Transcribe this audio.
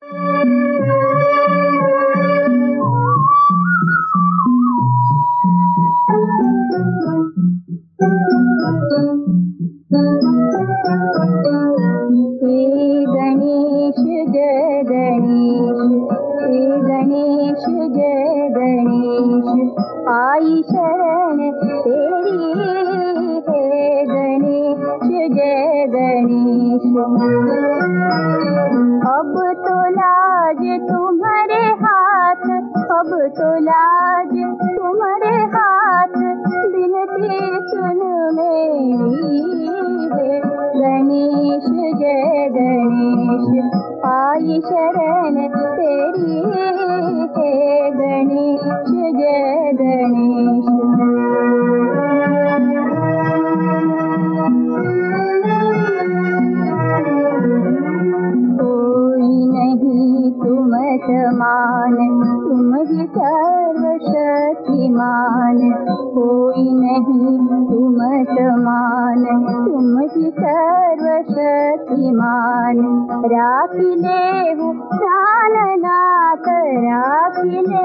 गणेश जय गणेश, हे गणेश जय गणेश, आई शरण तेरी, हे गणेश जय गणेश। अब तो लाज तुम्हारे हाथ, अब तो लाज तुम्हारे हाथ, बिनती सुन मेरी, हे गणेश जय गणेश, आई शरण तेरी, हे गणेश जय गणेश। कोई नहीं तुम समान, तुम ही सर्वशक्तिमान, कोई नहीं तुम समान, तुम ही सर्वशक्तिमान। राखी लेहु प्राणनाथ, राखी